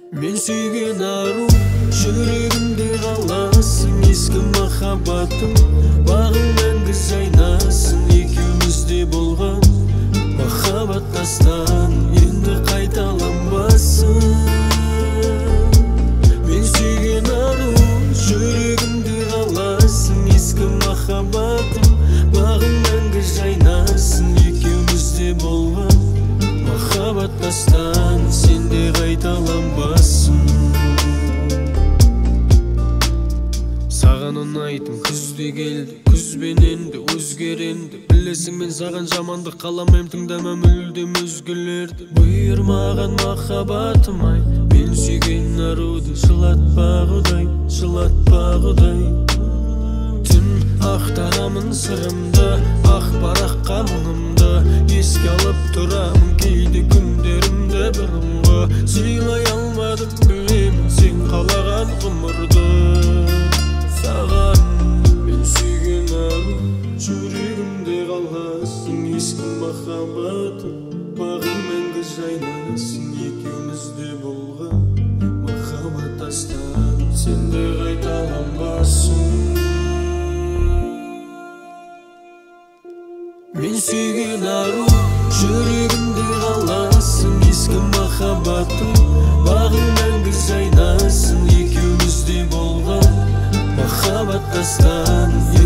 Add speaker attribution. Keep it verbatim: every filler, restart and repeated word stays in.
Speaker 1: Мен сүйген ару, жүрегімде қаласың, ескі махаббатым, бағым мәңгі жайнасын. Екеумізде болған махаббат дастан енді қайталанбасын. Мен сүйген ару, жүрегімде қаласың, ескі махаббатым, бағым мәңгі жайнасын. Екеумізде болған махаббат дастан сенде қайталанбасын. Саған ұнайтын күзде келді, күзбен енді өзгеренді. Білесің, мен саған жамандық қаламайым, тыңдама мүлдем өзгелерді. Бұйырмаған махаббатым ай, мен сүйген аруды жылатпағыдай, жылатпағыдай. Түн ақтарамын сырымды, ақ параққа мұңымды, еске алып тұрамын кейде күндерімді бұрынғы. Сыйлай алмадым білемін сен қалаған ғұмырды. Саған мен сүйген ару, жүрегімде қаласың, ескі махаббатым, бағым мәңгі жайнасын. Екеумізде болған махаббат дастан сенде қайталанбасын. Мен сүйген ару, жүрегімде қаласың, ескі махаббатым, бағым мәңгі жайнасын. Екеумізде болған махаббат дастан